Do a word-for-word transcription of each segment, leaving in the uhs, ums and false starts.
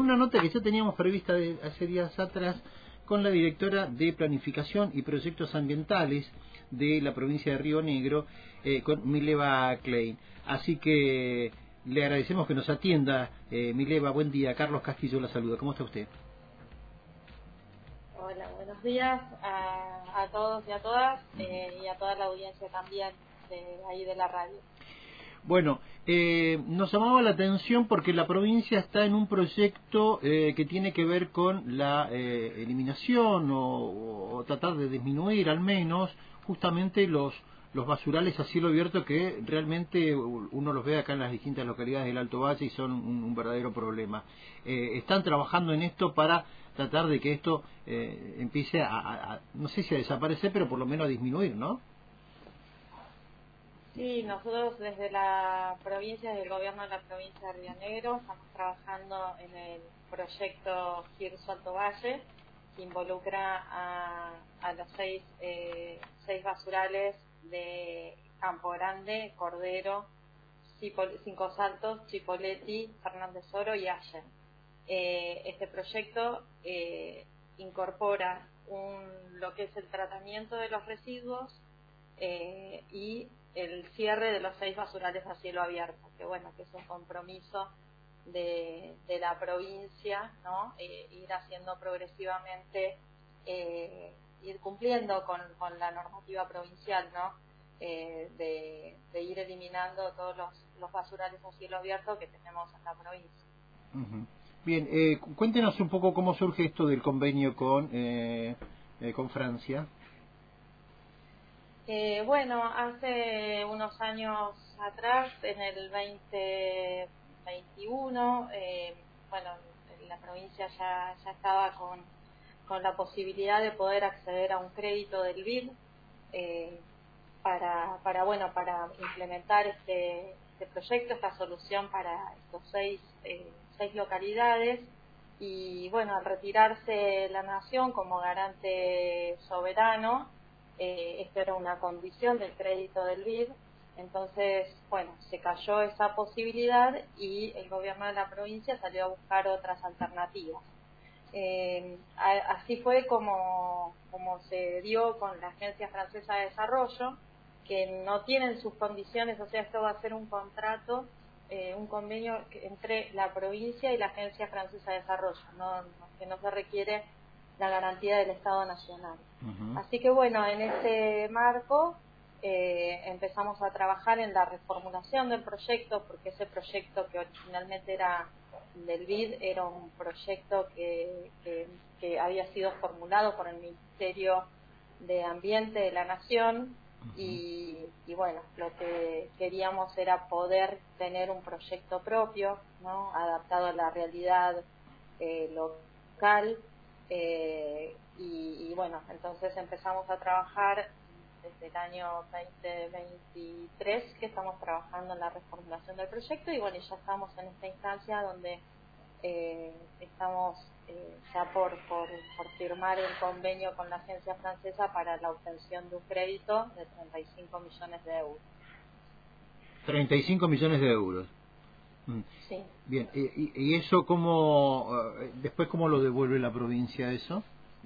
una nota que ya teníamos prevista de hace días atrás con la directora de Planificación y Proyectos Ambientales de la provincia de Río Negro, eh, con Mileva Klein. Así que le agradecemos que nos atienda. eh, Mileva, buen día. Carlos Castillo la saluda. ¿Cómo está usted? Hola, buenos días a, a todos y a todas, eh, y a toda la audiencia también de ahí de la radio. Bueno, eh, nos llamaba la atención porque la provincia está en un proyecto eh, que tiene que ver con la eh, eliminación o, o tratar de disminuir al menos justamente los los basurales a cielo abierto, que realmente uno los ve acá en las distintas localidades del Alto Valle y son un, un verdadero problema. Eh, están trabajando en esto para tratar de que esto eh, empiece a, a, a, no sé si a desaparecer, pero por lo menos a disminuir, ¿no? Sí, nosotros desde la provincia, desde el gobierno de la provincia de Río Negro, estamos trabajando en el proyecto Girso Alto Valle, que involucra a, a los seis, eh, seis basurales de Campo Grande, Cordero, Cipol- Cinco Saltos, Chipoleti, Fernández Oro y Allen. Eh, este proyecto eh, incorpora un, lo que es el tratamiento de los residuos eh, y el cierre de los seis basurales a cielo abierto, que bueno, que es un compromiso de, de la provincia, ¿no? Eh, ir haciendo progresivamente, eh, ir cumpliendo con, con la normativa provincial, ¿no? Eh, de, de ir eliminando todos los, los basurales a cielo abierto que tenemos en la provincia. Uh-huh. Bien, eh, cuéntenos un poco cómo surge esto del convenio con eh, eh, con Francia. Eh, bueno, hace unos años atrás, en el veinte veintiuno, eh, bueno, la provincia ya, ya estaba con, con la posibilidad de poder acceder a un crédito del B I D eh, para, para, bueno, para implementar este, este proyecto, esta solución para estos seis, eh, seis localidades. Y bueno, al retirarse la nación como garante soberano, eh, esto era una condición del crédito del B I D, entonces, bueno, se cayó esa posibilidad y el gobierno de la provincia salió a buscar otras alternativas. Eh, a, así fue como, como se dio con la Agencia Francesa de Desarrollo, que no tienen sus condiciones, o sea, esto va a ser un contrato, eh, un convenio entre la provincia y la Agencia Francesa de Desarrollo, no, no, que no se requiere la garantía del Estado Nacional. Uh-huh. Así que bueno, en ese marco eh, empezamos a trabajar en la reformulación del proyecto, porque ese proyecto que originalmente era del B I D era un proyecto que, que, que había sido formulado por el Ministerio de Ambiente de la Nación. Y, y bueno, lo que queríamos era poder tener un proyecto propio, ¿no? Adaptado a la realidad eh, local, eh, y, y bueno, entonces empezamos a trabajar desde el año veinte veintitrés que estamos trabajando en la reformulación del proyecto, y bueno, ya estamos en esta instancia donde eh, estamos eh, ya por, por, por firmar el convenio con la agencia francesa para la obtención de un crédito de treinta y cinco millones de euros. treinta y cinco millones de euros. Mm. Sí. Bien, ¿y, y eso cómo, después cómo lo devuelve la provincia eso?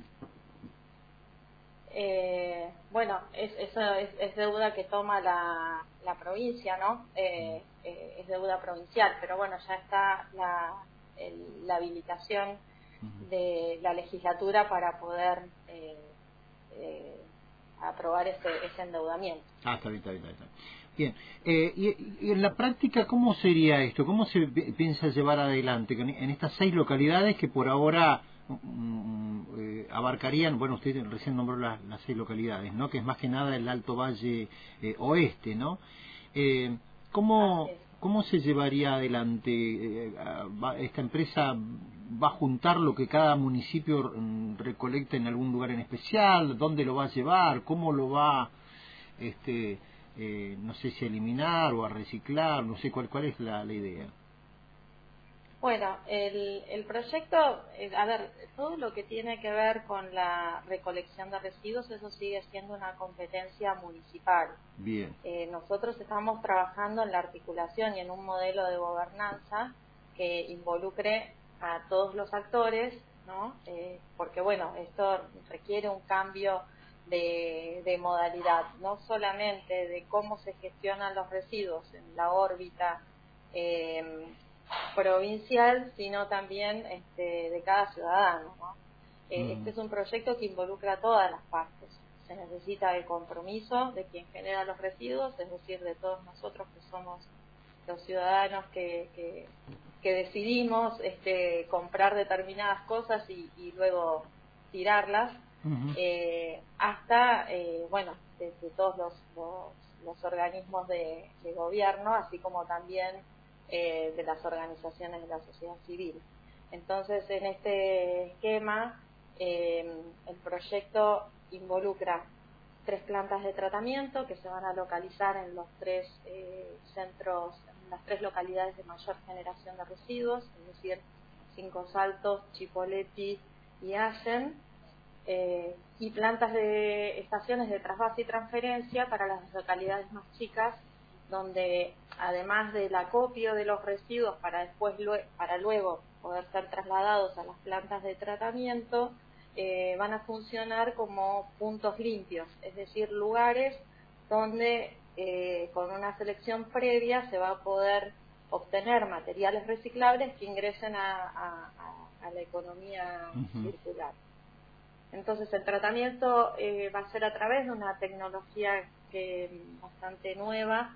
Eh, bueno, es, eso es, es deuda que toma la, la provincia, ¿no? Eh, eh, es deuda provincial, pero bueno, ya está la, el, la habilitación de la legislatura para poder eh, eh, aprobar ese, ese endeudamiento. Ah, está bien, está bien, está bien. Bien, eh, y, y en la práctica, ¿cómo sería esto? ¿Cómo se piensa llevar adelante en estas seis localidades que por ahora mm, eh, abarcarían, bueno, usted recién nombró las, las seis localidades, ¿no? Que es más que nada el Alto Valle eh, Oeste, ¿no? Eh, ¿cómo, ¿Cómo se llevaría adelante? Eh, va, ¿Esta empresa va a juntar lo que cada municipio recolecta en algún lugar en especial? ¿Dónde lo va a llevar? ¿Cómo lo va, este, eh, no sé si a eliminar o a reciclar? No sé cuál, cuál es la, la idea. Bueno, el, el proyecto, eh, a ver, todo lo que tiene que ver con la recolección de residuos, eso sigue siendo una competencia municipal. Bien. Eh, nosotros estamos trabajando en la articulación y en un modelo de gobernanza que involucre a todos los actores, ¿no? Eh, porque bueno, esto requiere un cambio de, de modalidad, no solamente de cómo se gestionan los residuos en la órbita eh, provincial, sino también este, de cada ciudadano, ¿no? Eh, este es un proyecto que involucra a todas las partes. Se necesita el compromiso de quien genera los residuos, es decir, de todos nosotros que somos los ciudadanos que, que, que decidimos este, comprar determinadas cosas y, y luego tirarlas, uh-huh. eh, hasta, eh, bueno, desde de todos los, los, los organismos de, de gobierno, así como también eh, de las organizaciones de la sociedad civil. Entonces, en este esquema, eh, el proyecto involucra tres plantas de tratamiento que se van a localizar en los tres eh, centros, en las tres localidades de mayor generación de residuos, es decir, Cinco Saltos, Chipoleti y Allen, eh, y plantas de estaciones de trasvase y transferencia para las localidades más chicas, donde además del acopio de los residuos para después para luego poder ser trasladados a las plantas de tratamiento, Eh, van a funcionar como puntos limpios, es decir, lugares donde eh, con una selección previa se va a poder obtener materiales reciclables que ingresen a, a, a la economía uh-huh. circular. Entonces el tratamiento eh, va a ser a través de una tecnología que bastante nueva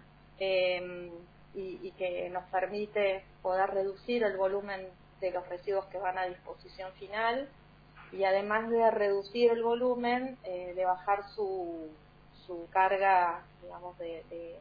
eh, y, y que nos permite poder reducir el volumen de los residuos que van a disposición final, y además de reducir el volumen, eh, de bajar su, su carga, digamos, de, de,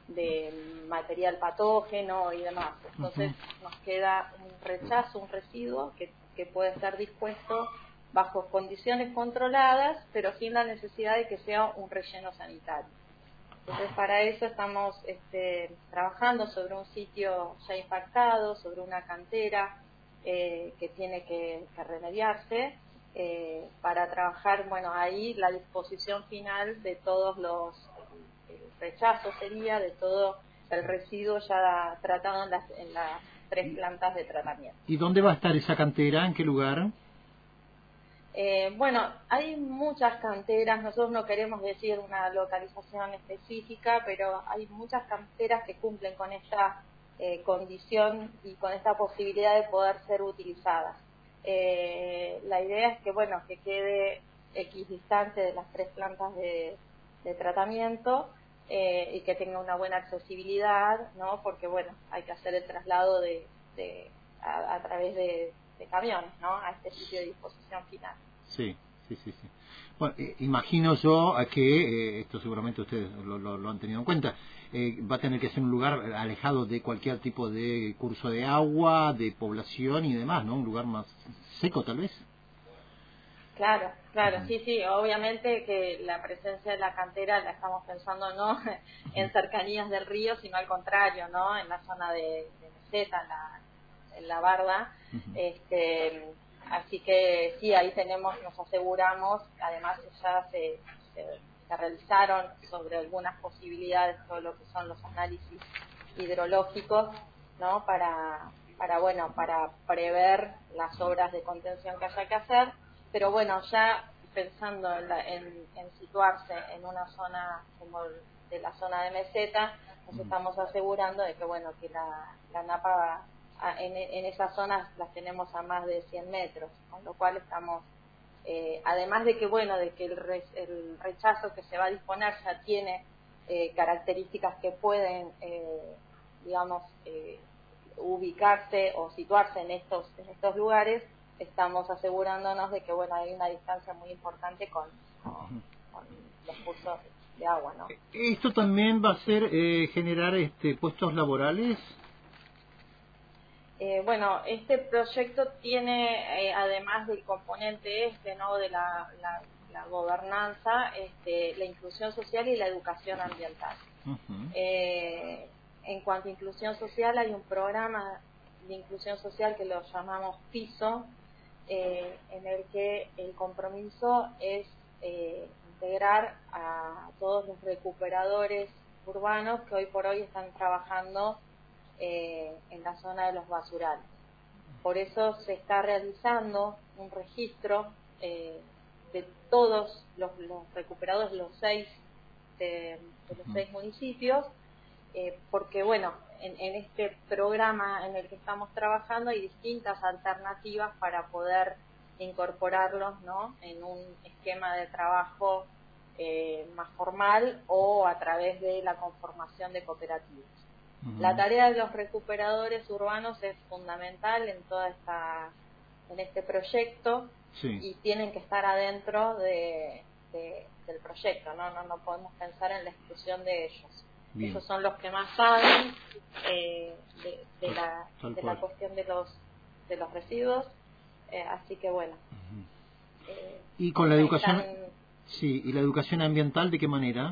de material patógeno y demás. Entonces uh-huh. nos queda un rechazo, un residuo que, que puede estar dispuesto bajo condiciones controladas, pero sin la necesidad de que sea un relleno sanitario. Entonces, para eso estamos este, trabajando sobre un sitio ya impactado, sobre una cantera eh, que tiene que, que remediarse, Eh, para trabajar, bueno, ahí la disposición final de todos los, el rechazo sería de todo el residuo ya tratado en las, en las tres plantas de tratamiento. ¿Y dónde va a estar esa cantera? ¿En qué lugar? Eh, bueno, hay muchas canteras, nosotros no queremos decir una localización específica, pero hay muchas canteras que cumplen con esta eh, condición y con esta posibilidad de poder ser utilizadas. Eh, la idea es que bueno que quede equidistante de las tres plantas de, de tratamiento eh, y que tenga una buena accesibilidad, ¿no? Porque bueno, hay que hacer el traslado de, de a, a través de, de camiones, ¿no? A este sitio de disposición final. Sí, sí, sí, sí. Bueno, eh, imagino yo que eh, esto seguramente ustedes lo, lo, lo han tenido en cuenta. Eh, va a tener que ser un lugar alejado de cualquier tipo de curso de agua, de población y demás, ¿no? Un lugar más seco, tal vez. Claro, claro, uh-huh. sí, sí. Obviamente que la presencia de la cantera la estamos pensando no uh-huh. en cercanías del río, sino al contrario, ¿no? En la zona de, de meseta, en la, en la barda. Uh-huh. Este, así que sí, ahí tenemos, nos aseguramos, además ya se, se se realizaron sobre algunas posibilidades, todo lo que son los análisis hidrológicos, ¿no? Para, para bueno, para prever las obras de contención que haya que hacer, pero bueno, ya pensando en, la, en, en situarse en una zona como de la zona de meseta, nos estamos asegurando de que bueno, que la, la napa en, en esas zonas las tenemos a más de cien metros, con lo cual estamos Eh, además de que bueno de que el, re, el rechazo que se va a disponer ya tiene eh, características que pueden eh, digamos eh, ubicarse o situarse en estos en estos lugares, estamos asegurándonos de que bueno hay una distancia muy importante con, con, con los cursos de agua, ¿no? ¿Esto también va a ser eh, generar este puestos laborales? Eh, bueno, este proyecto tiene, eh, además del componente este, ¿no? de la, la, la gobernanza, este, la inclusión social y la educación ambiental. Uh-huh. Eh, en cuanto a inclusión social, hay un programa de inclusión social que lo llamamos PISO, eh, en el que el compromiso es eh, integrar a todos los recuperadores urbanos que hoy por hoy están trabajando Eh, en la zona de los basurales. por eso se está realizando un registro eh, de todos los, los recuperados de los seis, de, de los seis municipios, eh, porque bueno, en, en este programa en el que estamos trabajando hay distintas alternativas para poder incorporarlos, ¿no?, en un esquema de trabajo eh, más formal o a través de la conformación de cooperativas. Uh-huh. La tarea de los recuperadores urbanos es fundamental en toda esta, en este proyecto, sí, y tienen que estar adentro de, de, del proyecto, ¿no? No, no podemos pensar en la exclusión de ellos. Bien. Ellos son los que más saben eh, de, de, la, de la cuestión de los de los residuos, eh, así que bueno. Uh-huh. eh, y con la educación, están, sí, y la educación ambiental, ¿de qué manera?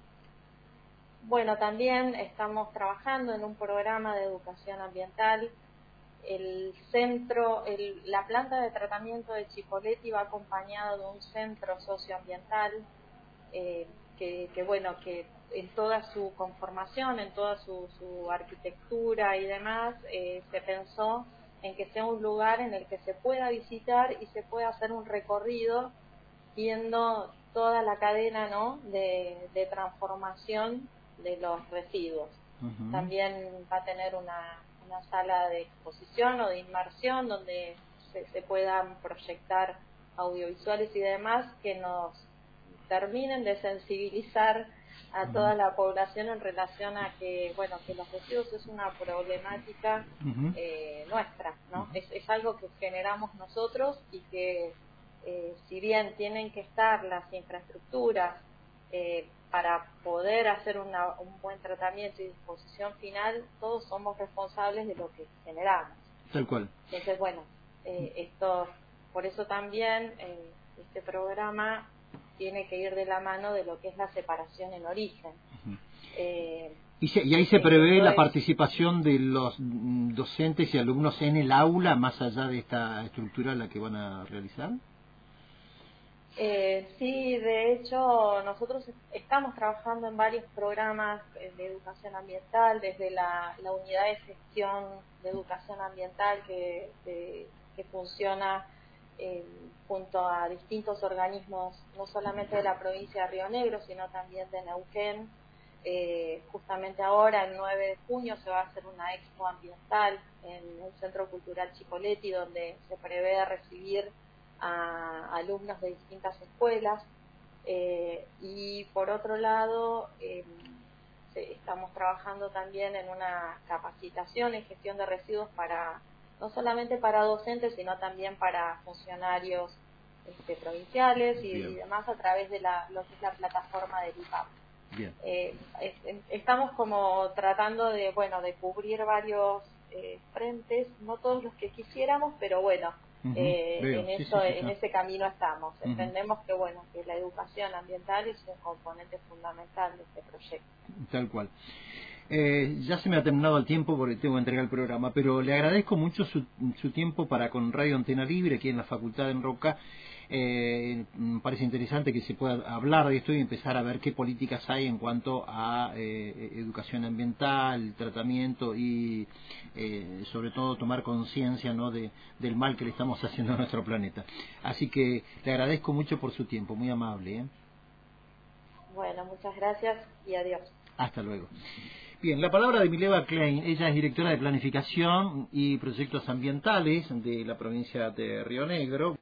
Bueno, también estamos trabajando en un programa de educación ambiental. El centro, el, la planta de tratamiento de Chipoleti va acompañada de un centro socioambiental eh, que, que, bueno, que en toda su conformación, en toda su, su arquitectura y demás, eh, se pensó en que sea un lugar en el que se pueda visitar y se pueda hacer un recorrido viendo toda la cadena, ¿no?, de, de transformación de los residuos. Uh-huh. También va a tener una, una sala de exposición o de inmersión donde se, se puedan proyectar audiovisuales y demás que nos terminen de sensibilizar a uh-huh. toda la población en relación a que, bueno, que los residuos es una problemática uh-huh. eh, nuestra, ¿no? Uh-huh. Es, es algo que generamos nosotros y que eh, si bien tienen que estar las infraestructuras eh, para poder hacer una, un buen tratamiento y disposición final, todos somos responsables de lo que generamos. Tal cual. Entonces, bueno, eh, esto, por eso también eh, este programa tiene que ir de la mano de lo que es la separación en origen. Uh-huh. eh, y, se, y ahí se prevé la es, participación de los docentes y alumnos en el aula, más allá de esta estructura la que van a realizar. Eh, sí, de hecho nosotros estamos trabajando en varios programas de educación ambiental, desde la, la unidad de gestión de educación ambiental que, que, que funciona eh, junto a distintos organismos, no solamente de la provincia de Río Negro, sino también de Neuquén. Eh, justamente ahora, el nueve de junio, se va a hacer una expo ambiental en el Centro Cultural Chipoleti, donde se prevé recibir a alumnos de distintas escuelas, eh, y por otro lado eh, estamos trabajando también en una capacitación en gestión de residuos para no solamente para docentes sino también para funcionarios este, provinciales y, y demás a través de la, lo que es la plataforma del I P A P. Bien. Eh, es, estamos como tratando de bueno de cubrir varios eh, frentes, no todos los que quisiéramos, pero bueno. Uh-huh. Eh, en eso, sí, sí, sí, en ese camino estamos. Uh-huh. Entendemos que bueno que la educación ambiental es un componente fundamental de este proyecto. Tal cual. Eh, ya se me ha terminado el tiempo porque tengo que entregar el programa, pero le agradezco mucho su, su tiempo para con Radio Antena Libre aquí en la Facultad de Roca. Eh, me parece interesante que se pueda hablar de esto y empezar a ver qué políticas hay en cuanto a eh, educación ambiental, tratamiento y eh, sobre todo tomar conciencia, ¿no?, de, del mal que le estamos haciendo a nuestro planeta. Así que le agradezco mucho por su tiempo, muy amable. ¿eh? Bueno, muchas gracias y adiós. Hasta luego. Bien, la palabra de Mileva Klein. Ella es directora de Planificación y Proyectos Ambientales de la provincia de Río Negro.